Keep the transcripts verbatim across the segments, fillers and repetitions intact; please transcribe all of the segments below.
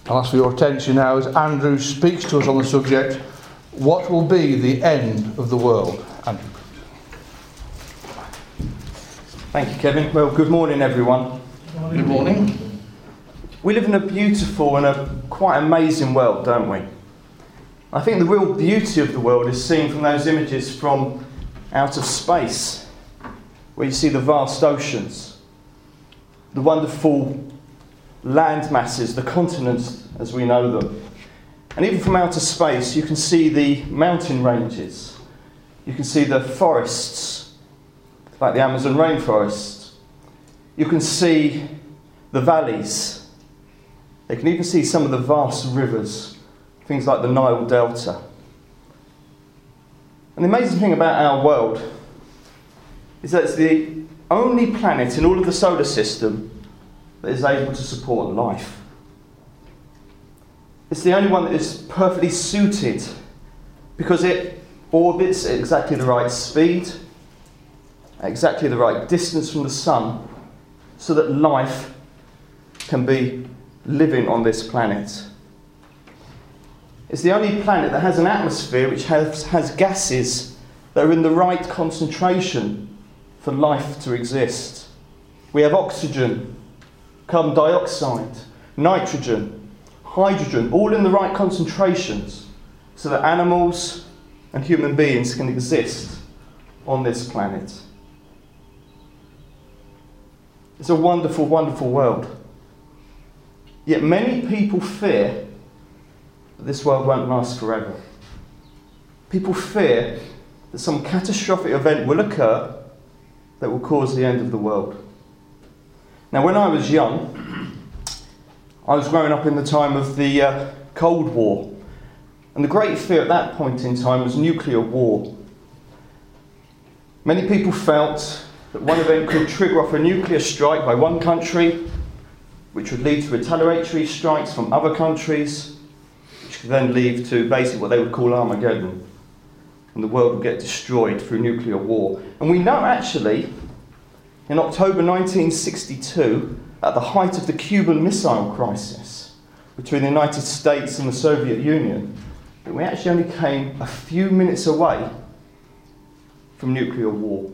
I'll ask for your attention now as Andrew speaks to us on the subject, what will be the end of the world? Andrew. Thank you, Kevin. Well, good morning, everyone. Good morning. Good morning. We live in a beautiful and a quite amazing world, don't we? I think the real beauty of the world is seen from those images from out of space, where you see the vast oceans, the wonderful land masses, the continents as we know them. And even from outer space, you can see the mountain ranges. You can see the forests, like the Amazon rainforest. You can see the valleys. They can even see some of the vast rivers, things like the Nile Delta. And the amazing thing about our world is that it's the only planet in all of the solar system that is able to support life. It's the only one that is perfectly suited because it orbits at exactly the right speed, at exactly the right distance from the sun, so that life can be living on this planet. It's the only planet that has an atmosphere which has, has gases that are in the right concentration for life to exist. We have oxygen, carbon dioxide, nitrogen, hydrogen, all in the right concentrations so that animals and human beings can exist on this planet. It's a wonderful, wonderful world. Yet many people fear that this world won't last forever. People fear that some catastrophic event will occur that will cause the end of the world. Now, when I was young, I was growing up in the time of the uh, Cold War, and the great fear at that point in time was nuclear war. Many people felt that one event could trigger off a nuclear strike by one country, which would lead to retaliatory strikes from other countries, which could then lead to basically what they would call Armageddon, and the world would get destroyed through nuclear war. And we know actually, in October nineteen sixty-two, at the height of the Cuban Missile Crisis between the United States and the Soviet Union, that we actually only came a few minutes away from nuclear war.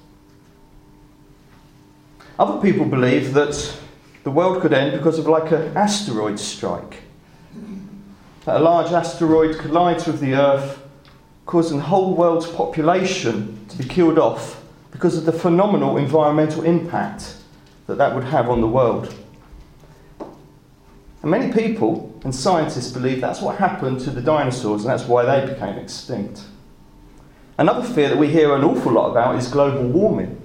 Other people believe that the world could end because of like an asteroid strike. That a large asteroid collides with the Earth, causing the whole world's population to be killed off because of the phenomenal environmental impact that that would have on the world. And many people and scientists believe that's what happened to the dinosaurs and that's why they became extinct. Another fear that we hear an awful lot about is global warming.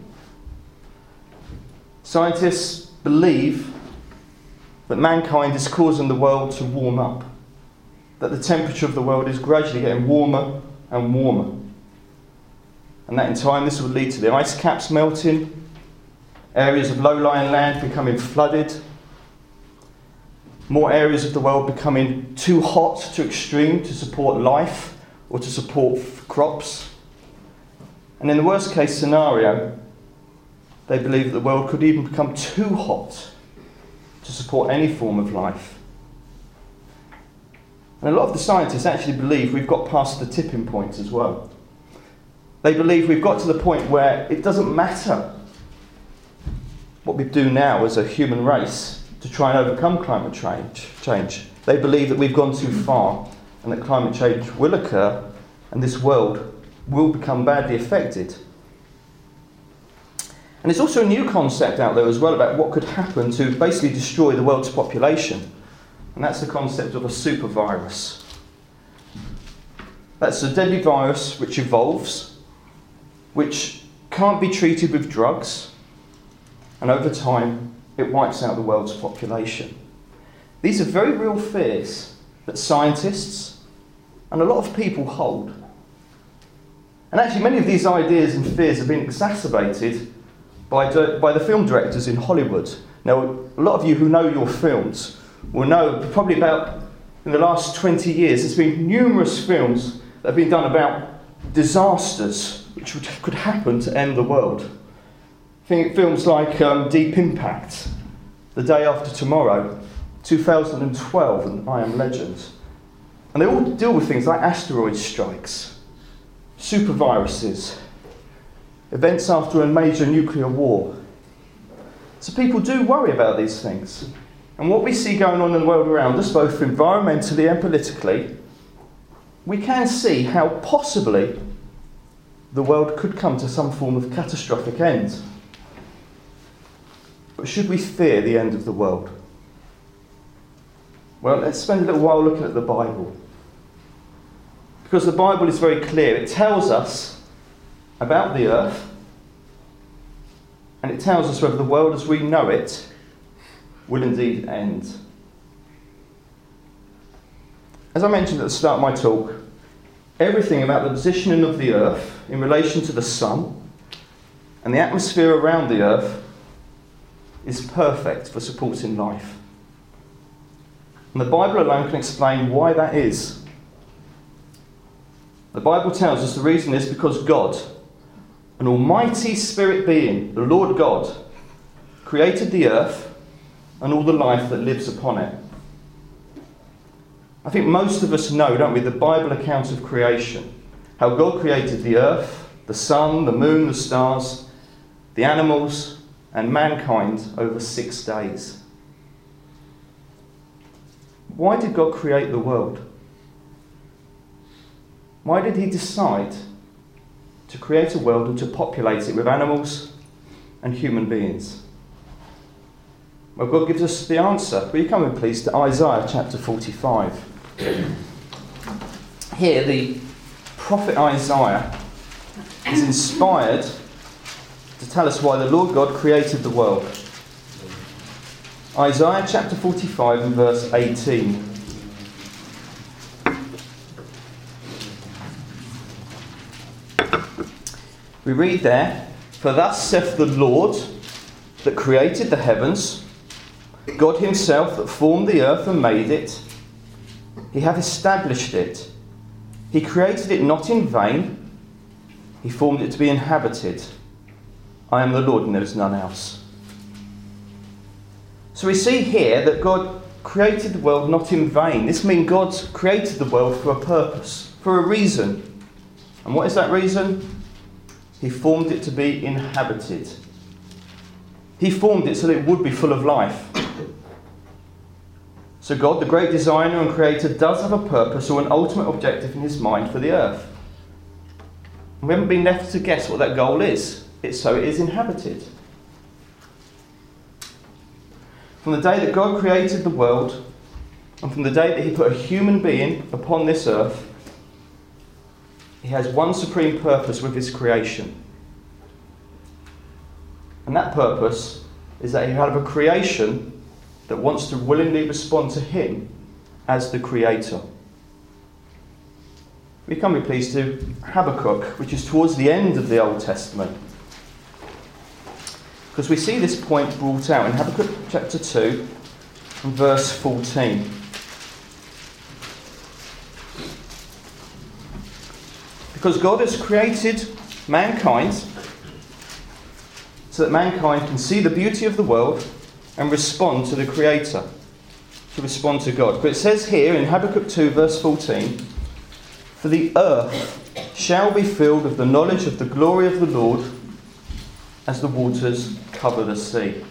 Scientists believe that mankind is causing the world to warm up, that the temperature of the world is gradually getting warmer and warmer, and that in time this will lead to the ice caps melting, areas of low-lying land becoming flooded, more areas of the world becoming too hot to extreme to support life or to support crops, and in the worst case scenario, they believe that the world could even become too hot to support any form of life. And a lot of the scientists actually believe we've got past the tipping point as well. They believe we've got to the point where it doesn't matter what we do now as a human race to try and overcome climate change. They believe that we've gone too far and that climate change will occur and this world will become badly affected. And there's also a new concept out there as well about what could happen to basically destroy the world's population. And that's the concept of a super virus. That's a deadly virus which evolves, which can't be treated with drugs, and over time it wipes out the world's population. These are very real fears that scientists and a lot of people hold. And actually many of these ideas and fears have been exacerbated By, di- by the film directors in Hollywood. Now, a lot of you who know your films will know probably about, in the last twenty years, there's been numerous films that have been done about disasters which would, could happen to end the world. Think films like um, Deep Impact, The Day After Tomorrow, two thousand twelve and I Am Legend. And they all deal with things like asteroid strikes, superviruses, events after a major nuclear war. So people do worry about these things. And what we see going on in the world around us, both environmentally and politically, we can see how possibly the world could come to some form of catastrophic end. But should we fear the end of the world? Well, let's spend a little while looking at the Bible. Because the Bible is very clear. It tells us about the earth, and it tells us whether the world as we know it will indeed end. As I mentioned at the start of my talk, everything about the positioning of the earth in relation to the sun and the atmosphere around the earth is perfect for supporting life. And the Bible alone can explain why that is. The Bible tells us the reason is because God, an almighty spirit being, the Lord God, created the earth and all the life that lives upon it. I think most of us know, don't we, the Bible account of creation. How God created the earth, the sun, the moon, the stars, the animals, and mankind over six days. Why did God create the world? Why did he decide to create a world and to populate it with animals and human beings? Well, God gives us the answer. Will you come in, please, to Isaiah chapter forty-five. Here, the prophet Isaiah is inspired to tell us why the Lord God created the world. Isaiah chapter forty-five and verse eighteen. We read there, "For thus saith the Lord that created the heavens, God himself that formed the earth and made it. He hath established it. He created it not in vain. He formed it to be inhabited. I am the Lord and there is none else." So we see here that God created the world not in vain. This means God created the world for a purpose, for a reason. And what is that reason? He formed it to be inhabited. He formed it so that it would be full of life. So God, the great designer and creator, does have a purpose or an ultimate objective in his mind for the earth. We haven't been left to guess what that goal is. It's so it is inhabited. From the day that God created the world, and from the day that he put a human being upon this earth, he has one supreme purpose with his creation. And that purpose is that he will have a creation that wants to willingly respond to him as the creator. We come, be pleased, to Habakkuk, which is towards the end of the Old Testament. Because we see this point brought out in Habakkuk chapter two and verse fourteen. Because God has created mankind so that mankind can see the beauty of the world and respond to the Creator, to respond to God. But it says here in Habakkuk two verse fourteen, "For the earth shall be filled with the knowledge of the glory of the Lord as the waters cover the sea."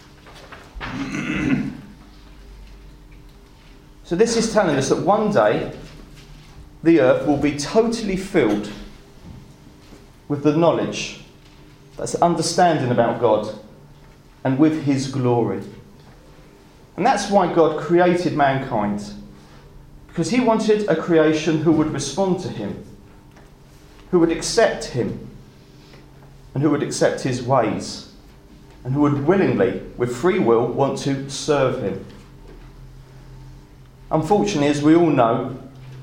So this is telling us that one day the earth will be totally filled with the knowledge, that's understanding about God, and with his glory. And that's why God created mankind. Because he wanted a creation who would respond to him, who would accept him, and who would accept his ways, and who would willingly, with free will, want to serve him. Unfortunately, as we all know,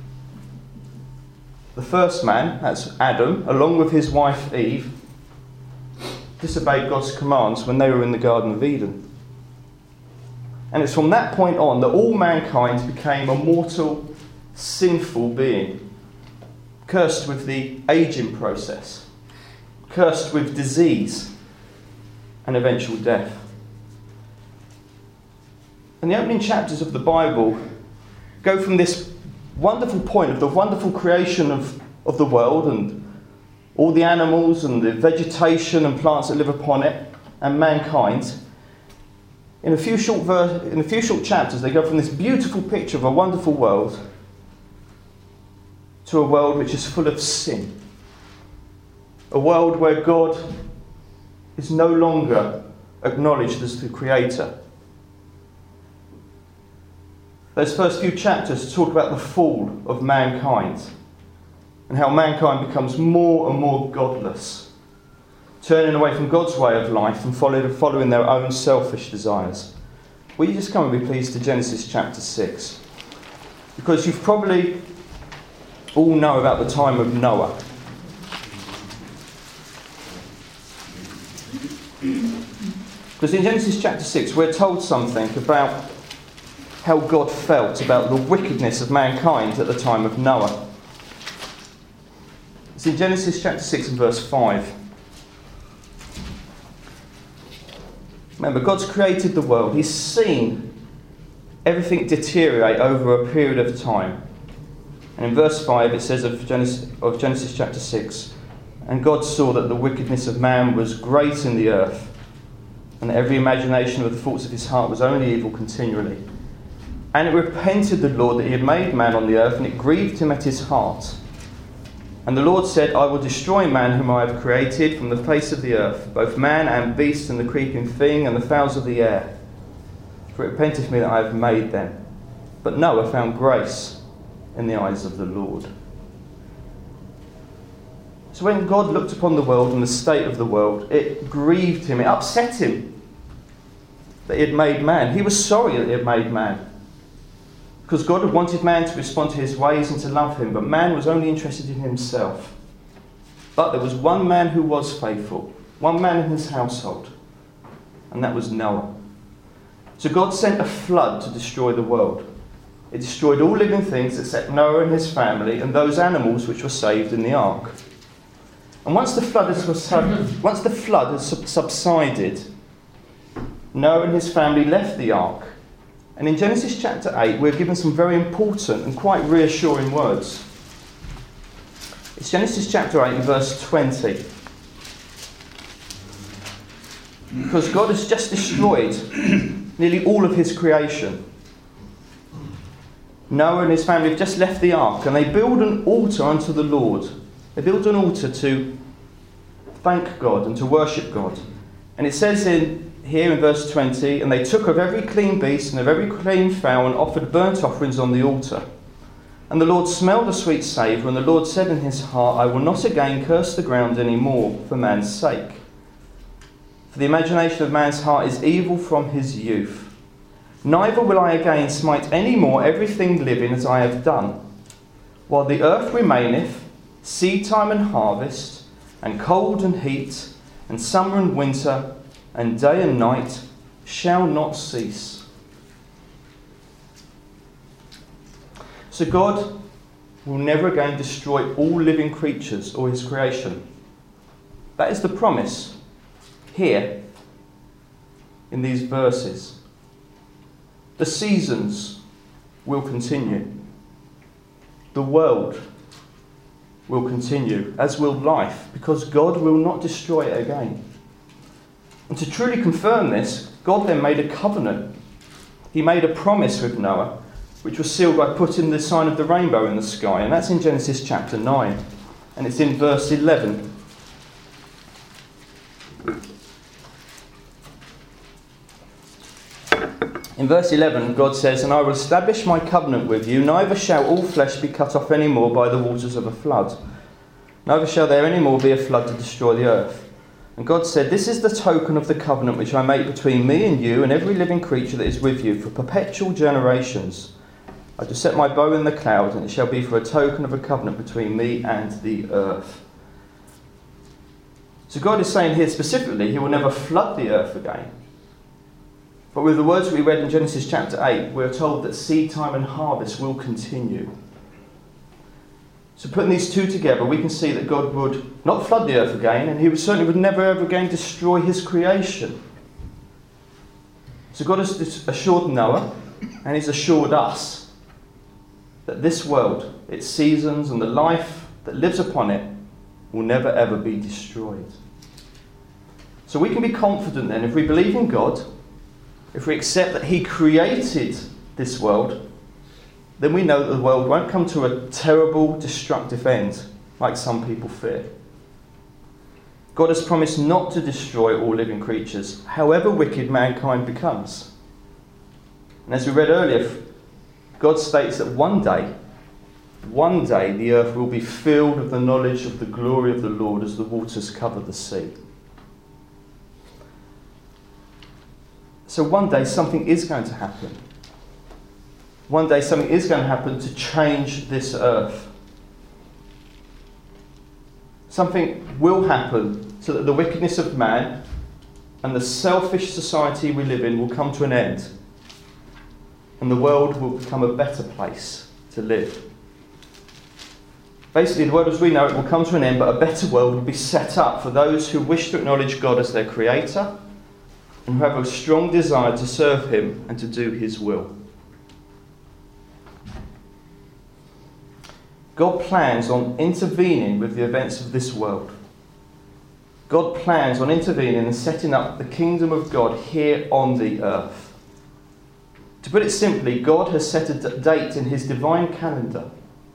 the first man, that's Adam, along with his wife Eve, disobeyed God's commands when they were in the Garden of Eden. And it's from that point on that all mankind became a mortal, sinful being, cursed with the aging process, cursed with disease and eventual death. And the opening chapters of the Bible go from this wonderful point of the wonderful creation of, of the world and all the animals and the vegetation and plants that live upon it and mankind. In a few short ver- in a few short chapters, they go from this beautiful picture of a wonderful world to a world which is full of sin. A world where God is no longer acknowledged as the creator. Those first few chapters talk about the fall of mankind and how mankind becomes more and more godless, turning away from God's way of life and following their own selfish desires. Will you just come and be pleased to Genesis chapter six? Because you've probably all know about the time of Noah. Because in Genesis chapter six we're told something about how God felt about the wickedness of mankind at the time of Noah. It's in Genesis chapter six and verse five. Remember, God's created the world. He's seen everything deteriorate over a period of time. And in verse five it says of Genesis, of Genesis chapter six, "And God saw that the wickedness of man was great in the earth, and that every imagination of the thoughts of his heart was only evil continually. And it repented the Lord that he had made man on the earth, and it grieved him at his heart. And the Lord said, I will destroy man whom I have created from the face of the earth, both man and beast and the creeping thing and the fowls of the air. For it repenteth me that I have made them. But Noah found grace in the eyes of the Lord." So when God looked upon the world and the state of the world, it grieved him, it upset him that he had made man. He was sorry that he had made man, because God had wanted man to respond to his ways and to love him, but man was only interested in himself. But there was one man who was faithful, one man in his household, and that was Noah. So God sent a flood to destroy the world. It destroyed all living things except Noah and his family and those animals which were saved in the ark. And once the flood has, once the flood has subsided, Noah and his family left the ark. And in Genesis chapter eight, we're given some very important and quite reassuring words. It's Genesis chapter eight and verse twenty. Because God has just destroyed nearly all of his creation. Noah and his family have just left the ark, and they build an altar unto the Lord. They build an altar to thank God and to worship God. And it says in here in verse twenty, "And they took of every clean beast and of every clean fowl and offered burnt offerings on the altar. And the Lord smelled a sweet savour, and the Lord said in his heart, I will not again curse the ground any more for man's sake. For the imagination of man's heart is evil from his youth. Neither will I again smite any more everything living as I have done. While the earth remaineth, seed time and harvest, and cold and heat, and summer and winter, and day and night shall not cease." So God will never again destroy all living creatures or his creation. That is the promise here in these verses. The seasons will continue. The world will continue, as will life, because God will not destroy it again. And to truly confirm this, God then made a covenant. He made a promise with Noah, which was sealed by putting the sign of the rainbow in the sky. And that's in Genesis chapter nine. And it's in verse eleven. In verse eleven, God says, "And I will establish my covenant with you, neither shall all flesh be cut off any more by the waters of a flood. Neither shall there any more be a flood to destroy the earth. And God said, This is the token of the covenant which I make between me and you and every living creature that is with you for perpetual generations. I will set my bow in the cloud, and it shall be for a token of a covenant between me and the earth." So God is saying here specifically he will never flood the earth again. But with the words we read in Genesis chapter eight, we're told that seed time and harvest will continue. So putting these two together, we can see that God would not flood the earth again, and he would certainly would never ever again destroy his creation. So God has assured Noah, and he's assured us, that this world, its seasons and the life that lives upon it, will never ever be destroyed. So we can be confident then, if we believe in God, if we accept that he created this world, then we know that the world won't come to a terrible, destructive end, like some people fear. God has promised not to destroy all living creatures, however wicked mankind becomes. And as we read earlier, God states that one day, one day the earth will be filled with the knowledge of the glory of the Lord as the waters cover the sea. So one day something is going to happen. One day something is going to happen to change this earth. Something will happen so that the wickedness of man and the selfish society we live in will come to an end. And the world will become a better place to live. Basically, the world as we know it will come to an end, but a better world will be set up for those who wish to acknowledge God as their creator and who have a strong desire to serve him and to do his will. God plans on intervening with the events of this world. God plans on intervening and setting up the kingdom of God here on the earth. To put it simply, God has set a d- date in his divine calendar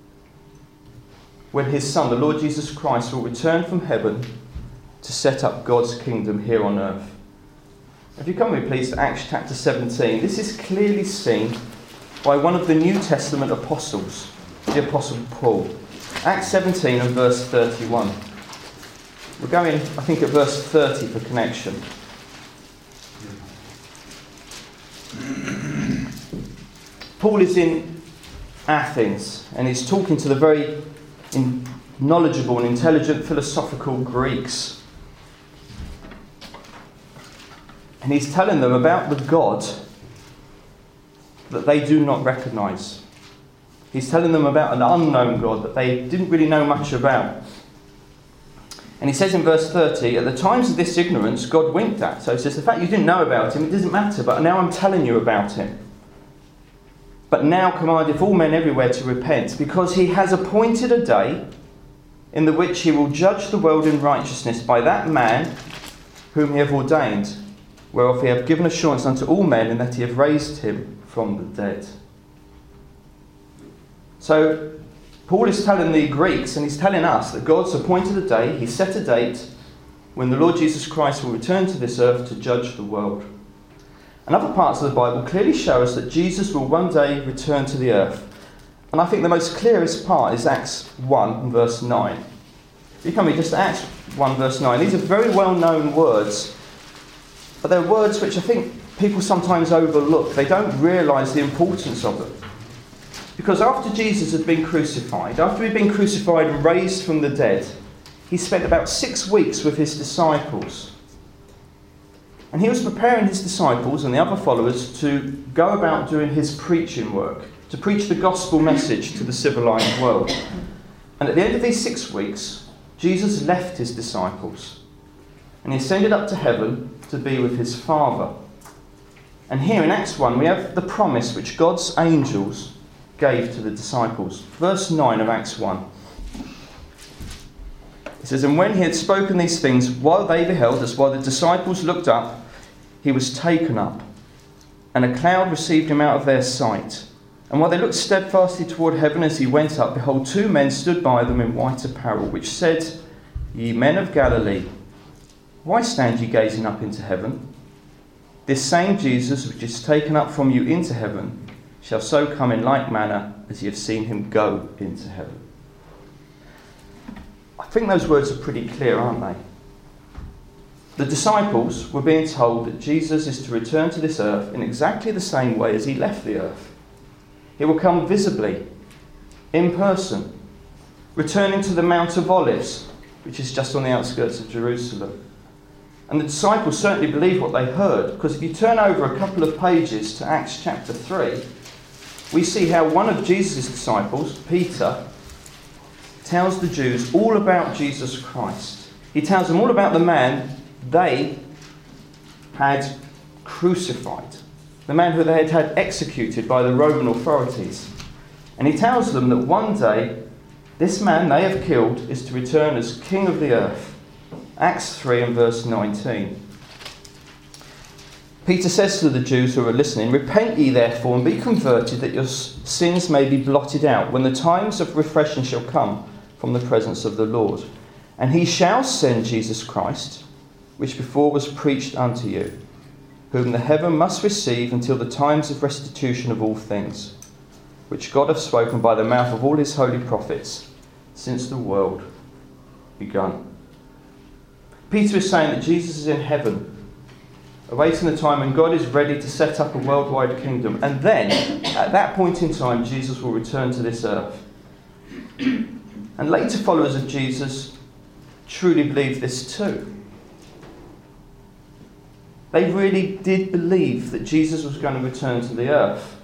when his Son, the Lord Jesus Christ, will return from heaven to set up God's kingdom here on earth. If you come with me, please, to Acts chapter seventeen. This is clearly seen by one of the New Testament apostles, the Apostle Paul. Acts seventeen and verse thirty-one. We're going, I think, at verse thirty for connection. Paul is in Athens and he's talking to the very in knowledgeable and intelligent philosophical Greeks. And he's telling them about the God that they do not recognise. He's telling them about an unknown God that they didn't really know much about. And he says in verse thirty, at the times of this ignorance, God winked at. So he says, the fact you didn't know about him, it doesn't matter, but now I'm telling you about him. But now commandeth all men everywhere to repent, because he has appointed a day in the which he will judge the world in righteousness by that man whom he hath ordained, whereof he hath given assurance unto all men, in that he hath raised him from the dead. So Paul is telling the Greeks, and he's telling us, that God's appointed a day, he set a date, when the Lord Jesus Christ will return to this earth to judge the world. And other parts of the Bible clearly show us that Jesus will one day return to the earth. And I think the most clearest part is Acts one and verse nine. If you come here, just to Acts one verse nine. These are very well known words, but they're words which I think people sometimes overlook. They don't realise the importance of them. Because after Jesus had been crucified, after he'd been crucified and raised from the dead, he spent about six weeks with his disciples. And he was preparing his disciples and the other followers to go about doing his preaching work, to preach the gospel message to the civilized world. And at the end of these six weeks, Jesus left his disciples and he ascended up to heaven to be with his Father. And here in Acts one, we have the promise which God's angels gave to the disciples. Verse nine of Acts one. It says, and when he had spoken these things, while they beheld, as while the disciples looked up, he was taken up, and a cloud received him out of their sight. And while they looked steadfastly toward heaven as he went up, behold, two men stood by them in white apparel, which said, Ye men of Galilee, why stand ye gazing up into heaven? This same Jesus, which is taken up from you into heaven, shall so come in like manner as ye have seen him go into heaven. I think those words are pretty clear, aren't they? The disciples were being told that Jesus is to return to this earth in exactly the same way as he left the earth. He will come visibly, in person, returning to the Mount of Olives, which is just on the outskirts of Jerusalem. And the disciples certainly believed what they heard, because if you turn over a couple of pages to Acts chapter three, we see how one of Jesus' disciples, Peter, tells the Jews all about Jesus Christ. He tells them all about the man they had crucified. the man who they had had executed by the Roman authorities. And he tells them that one day, this man they have killed is to return as king of the earth. Acts three and verse nineteen. Peter says to the Jews who are listening, "Repent ye therefore and be converted, that your sins may be blotted out, when the times of refreshing shall come from the presence of the Lord. And he shall send Jesus Christ, which before was preached unto you, whom the heaven must receive until the times of restitution of all things, which God hath spoken by the mouth of all his holy prophets, since the world begun." Peter is saying that Jesus is in heaven, awaiting the time when God is ready to set up a worldwide kingdom. And then, at that point in time, Jesus will return to this earth. And later followers of Jesus truly believed this too. They really did believe that Jesus was going to return to the earth.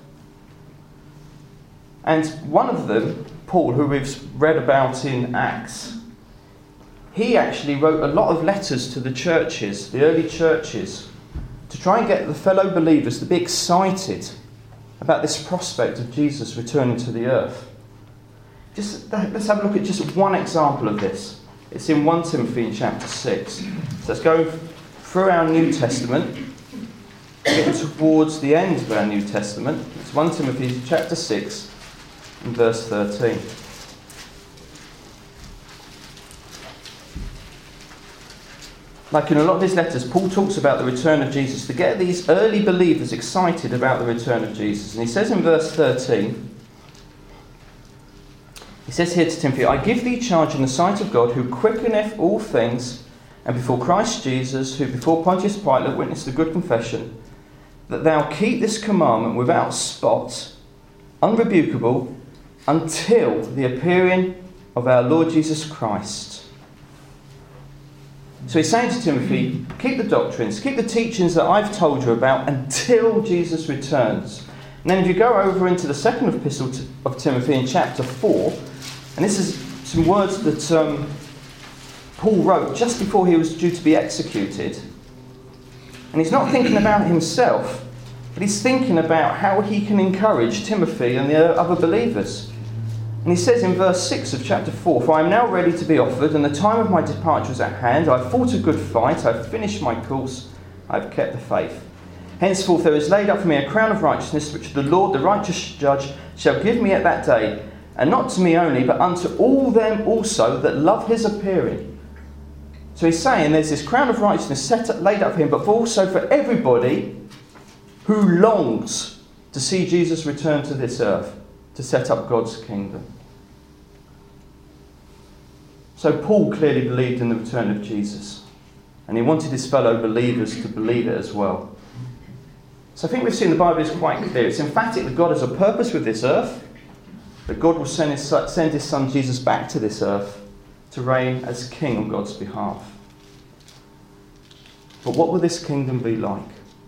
And one of them, Paul, who we've read about in Acts, he actually wrote a lot of letters to the churches, the early churches, to try and get the fellow believers to be excited about this prospect of Jesus returning to the earth. Just, let's have a look at just one example of this. It's in First Timothy in chapter six. So let's go through our New Testament, getting towards the end of our New Testament. It's First Timothy chapter six and verse thirteen. Like in a lot of his letters, Paul talks about the return of Jesus to get these early believers excited about the return of Jesus. And he says in verse thirteen, he says here to Timothy, "I give thee charge in the sight of God, who quickeneth all things, and before Christ Jesus, who before Pontius Pilate witnessed a good confession, that thou keep this commandment without spot, unrebukable, until the appearing of our Lord Jesus Christ." So he's saying to Timothy, keep the doctrines, keep the teachings that I've told you about until Jesus returns. And then if you go over into the second epistle of Timothy in chapter four, and this is some words that um, Paul wrote just before he was due to be executed. And he's not thinking about himself, but he's thinking about how he can encourage Timothy and the other believers. And he says in verse six of chapter four, "For I am now ready to be offered, and the time of my departure is at hand. I have fought a good fight, I have finished my course, I have kept the faith. Henceforth there is laid up for me a crown of righteousness, which the Lord, the righteous judge, shall give me at that day, and not to me only, but unto all them also that love his appearing." So he's saying there's this crown of righteousness set up, laid up for him, but also for everybody who longs to see Jesus return to this earth, to set up God's kingdom. So Paul clearly believed in the return of Jesus, and he wanted his fellow believers to believe it as well. So I think we've seen the Bible is quite clear. It's emphatic that God has a purpose with this earth, that God will send his, send his son Jesus back to this earth to reign as king on God's behalf. But what will this kingdom be like?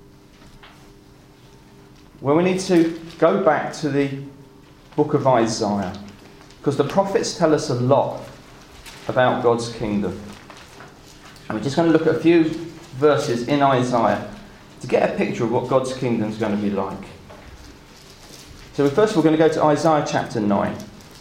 Well, we need to go back to the book of Isaiah, because the prophets tell us a lot about God's kingdom. And we're just going to look at a few verses in Isaiah to get a picture of what God's kingdom is going to be like. So first we're going to go to Isaiah chapter nine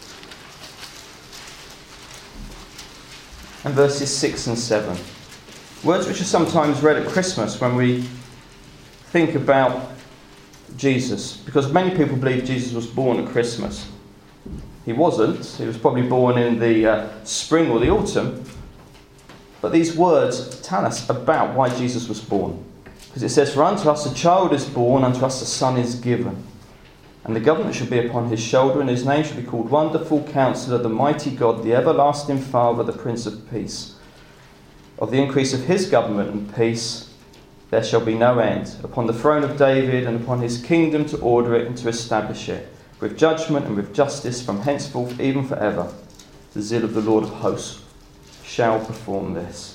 and verses six and seven. Words which are sometimes read at Christmas when we think about Jesus, because many people believe Jesus was born at Christmas. He wasn't. He was probably born in the uh, spring or the autumn. But these words tell us about why Jesus was born. Because it says, "For unto us a child is born, unto us a son is given. And the government shall be upon his shoulder, and his name shall be called Wonderful Counselor, the Mighty God, the Everlasting Father, the Prince of Peace. Of the increase of his government and peace there shall be no end, upon the throne of David and upon his kingdom, to order it and to establish it, with judgment and with justice from henceforth even forever. The zeal of the Lord of hosts shall perform this."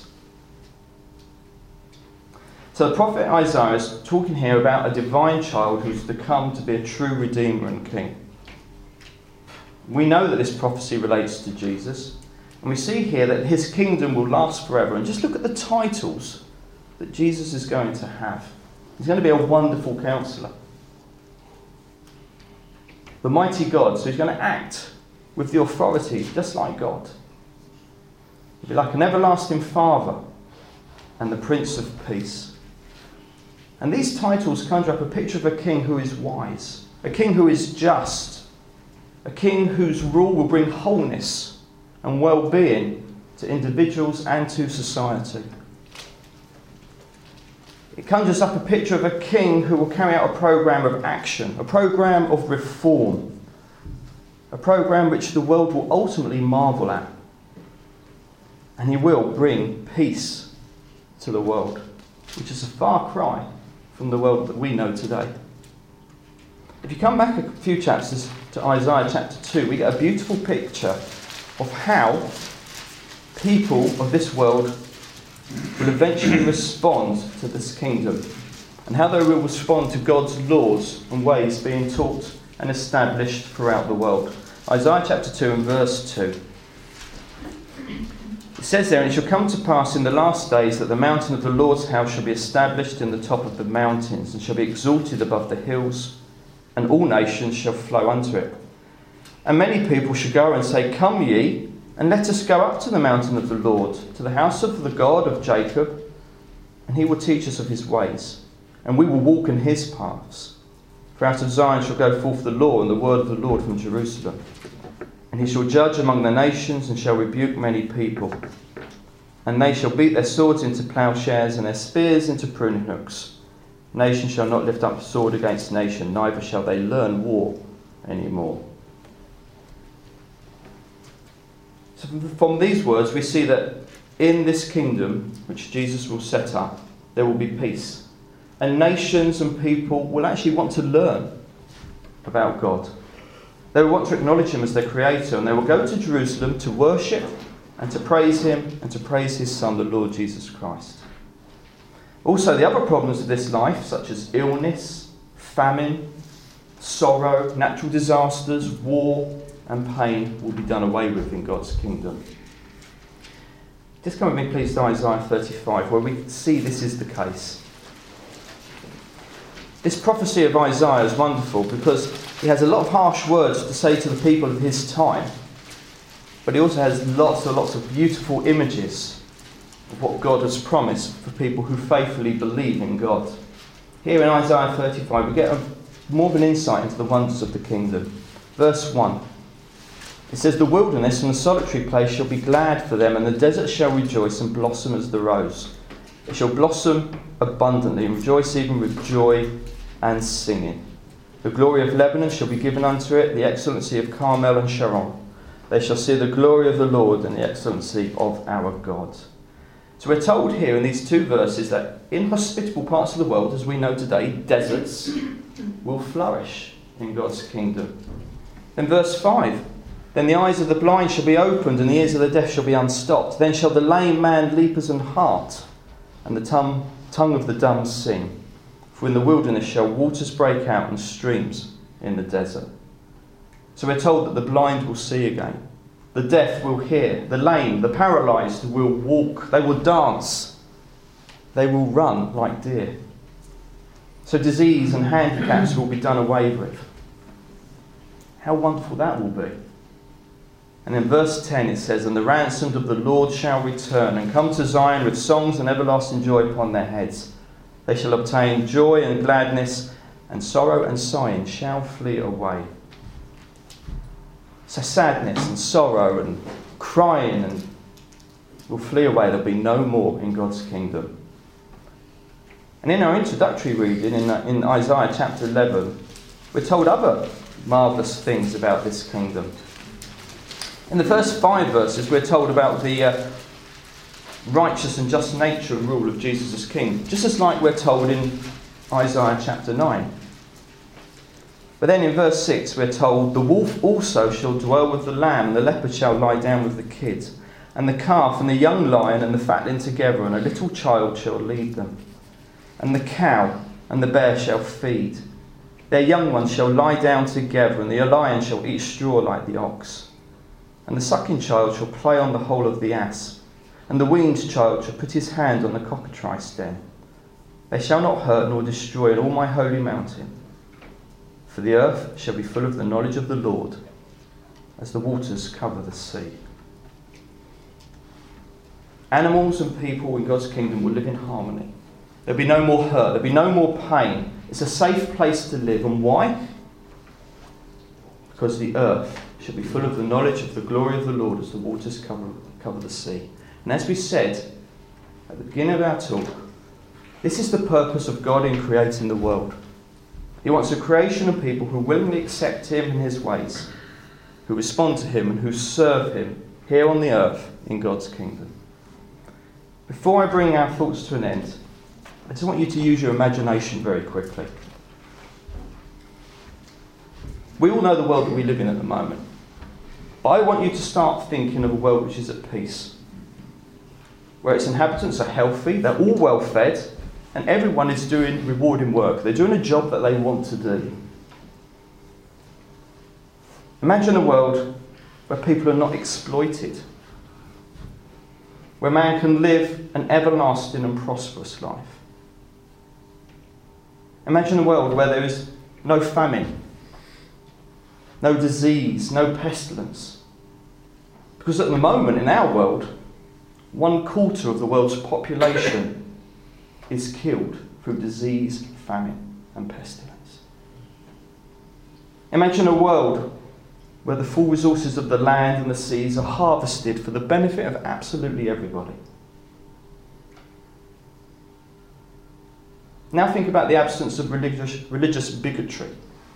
So the prophet Isaiah is talking here about a divine child who's to come to be a true redeemer and king. We know that this prophecy relates to Jesus, and we see here that his kingdom will last forever. And just look at the titles that Jesus is going to have. He's going to be a wonderful counselor. the mighty God. So he's going to act with the authority just like God. He'll be like an everlasting Father and the Prince of Peace. And these titles conjure up a picture of a king who is wise, a king who is just, a king whose rule will bring wholeness and well-being to individuals and to society. It conjures up a picture of a king who will carry out a programme of action, a programme of reform, a programme which the world will ultimately marvel at. And he will bring peace to the world, which is a far cry from the world that we know today. If you come back a few chapters to Isaiah chapter two, we get a beautiful picture of how people of this world will eventually respond to this kingdom, and how they will respond to God's laws and ways being taught and established throughout the world. Isaiah chapter two and verse two. It says there, "And it shall come to pass in the last days that the mountain of the Lord's house shall be established in the top of the mountains, and shall be exalted above the hills, and all nations shall flow unto it. And many people shall go and say, Come ye, and let us go up to the mountain of the Lord, to the house of the God of Jacob, and he will teach us of his ways, and we will walk in his paths. For out of Zion shall go forth the law and the word of the Lord from Jerusalem. And he shall judge among the nations, and shall rebuke many people. And they shall beat their swords into plowshares, and their spears into pruning hooks. Nation shall not lift up sword against nation, neither shall they learn war any more." So from these words we see that in this kingdom which Jesus will set up, there will be peace. And nations and people will actually want to learn about God. They will want to acknowledge him as their creator, and they will go to Jerusalem to worship and to praise him and to praise his Son, the Lord Jesus Christ. Also, the other problems of this life, such as illness, famine, sorrow, natural disasters, war, and pain, will be done away with in God's kingdom. Just come with me, please, to Isaiah thirty-five, where we see this is the case. This prophecy of Isaiah is wonderful because he has a lot of harsh words to say to the people of his time, but he also has lots and lots of beautiful images of what God has promised for people who faithfully believe in God. Here in Isaiah thirty-five, we get a, more of an insight into the wonders of the kingdom. Verse one. It says, "The wilderness and the solitary place shall be glad for them, and the desert shall rejoice and blossom as the rose. It shall blossom abundantly, and rejoice even with joy and singing. The glory of Lebanon shall be given unto it, the excellency of Carmel and Sharon. They shall see the glory of the Lord and the excellency of our God." So we're told here in these two verses that in hospitable parts of the world, as we know today, deserts will flourish in God's kingdom. Then verse five. "Then the eyes of the blind shall be opened, and the ears of the deaf shall be unstopped. Then shall the lame man leap as an hart, and the tongue, tongue of the dumb sing. For in the wilderness shall waters break out, and streams in the desert." So we're told that the blind will see again, the deaf will hear, the lame, the paralysed will walk, they will dance, they will run like deer. So disease and handicaps will be done away with. How wonderful that will be. And in verse ten it says, "And the ransomed of the Lord shall return, and come to Zion with songs and everlasting joy upon their heads. They shall obtain joy and gladness, and sorrow and sighing shall flee away." So sadness and sorrow and crying and will flee away. There'll be no more in God's kingdom. And in our introductory reading in, in Isaiah chapter eleven, we're told other marvellous things about this kingdom. In the first five verses, we're told about the uh, righteous and just nature and rule of Jesus as King, just as like we're told in Isaiah chapter nine. But then in verse six, we're told, "The wolf also shall dwell with the lamb, and the leopard shall lie down with the kid, and the calf and the young lion and the fatling together, and a little child shall lead them. And the cow and the bear shall feed. Their young ones shall lie down together, and the lion shall eat straw like the ox. And the sucking child shall play on the hole of the ass, and the weaned child shall put his hand on the cockatrice den. They shall not hurt nor destroy in all my holy mountain. For the earth shall be full of the knowledge of the Lord, as the waters cover the sea. Animals and people in God's kingdom will live in harmony. There'll be no more hurt, there'll be no more pain. It's a safe place to live. And why? Because the earth shall be full of the knowledge of the glory of the Lord as the waters cover, cover the sea. And as we said at the beginning of our talk, this is the purpose of God in creating the world. He wants a creation of people who willingly accept him and his ways, who respond to him and who serve him here on the earth in God's kingdom. Before I bring our thoughts to an end, I just want you to use your imagination very quickly. We all know the world that we live in at the moment, but I want you to start thinking of a world which is at peace, where its inhabitants are healthy, they're all well fed, and everyone is doing rewarding work. They're doing a job that they want to do. Imagine a world where people are not exploited, where man can live an everlasting and prosperous life. Imagine a world where there is no famine, no disease, no pestilence. Because at the moment in our world, one quarter of the world's population is killed through disease, famine, and pestilence. Imagine a world where the full resources of the land and the seas are harvested for the benefit of absolutely everybody. Now think about the absence of religious, religious bigotry.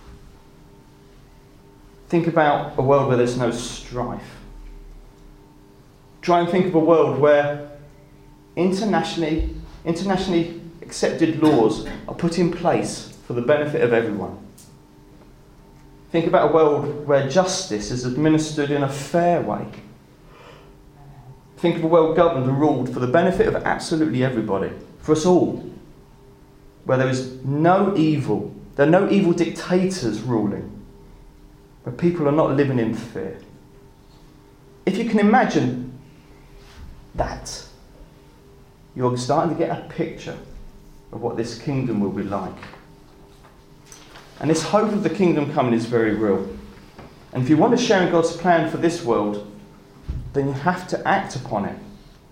Think about a world where there's no strife. Try and think of a world where internationally, internationally accepted laws are put in place for the benefit of everyone. Think about a world where justice is administered in a fair way. Think of a world governed and ruled for the benefit of absolutely everybody, for us all, where there is no evil, there are no evil dictators ruling, where people are not living in fear. If you can imagine that, you're starting to get a picture of what this kingdom will be like. And this hope of the kingdom coming is very real. And if you want to share in God's plan for this world, then you have to act upon it.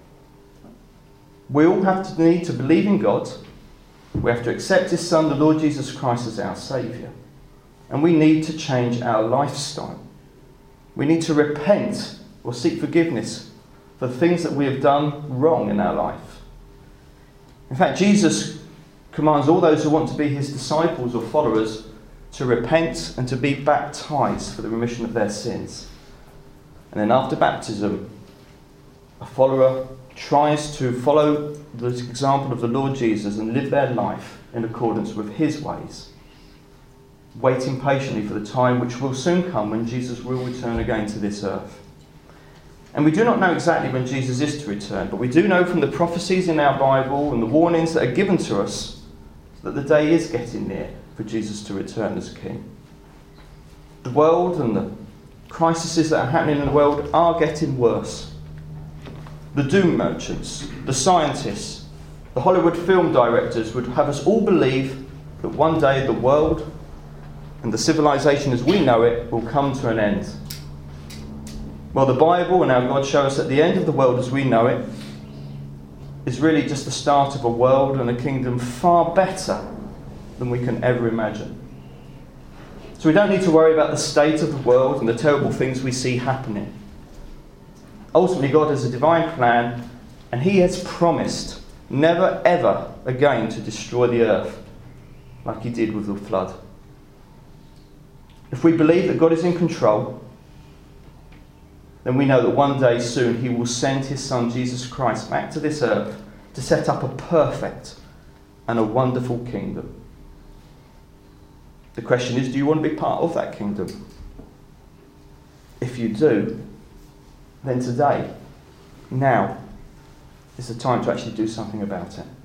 We all have to need to believe in God. We have to accept his Son, the Lord Jesus Christ, as our Saviour. And we need to change our lifestyle. We need to repent or seek forgiveness for the things that we have done wrong in our life. In fact, Jesus commands all those who want to be his disciples or followers to repent and to be baptised for the remission of their sins. And then after baptism, a follower tries to follow the example of the Lord Jesus and live their life in accordance with his ways, waiting patiently for the time which will soon come when Jesus will return again to this earth. And we do not know exactly when Jesus is to return, but we do know from the prophecies in our Bible and the warnings that are given to us that the day is getting near for Jesus to return as King. The world and the crises that are happening in the world are getting worse. The doom merchants, the scientists, the Hollywood film directors would have us all believe that one day the world and the civilization as we know it will come to an end. Well, the Bible and our God show us that the end of the world as we know it is really just the start of a world and a kingdom far better than we can ever imagine. So we don't need to worry about the state of the world and the terrible things we see happening. Ultimately, God has a divine plan, and he has promised never ever again to destroy the earth like he did with the flood. If we believe that God is in control, then we know that one day soon he will send his Son Jesus Christ back to this earth to set up a perfect and a wonderful kingdom. The question is, do you want to be part of that kingdom? If you do, then today, now, is the time to actually do something about it.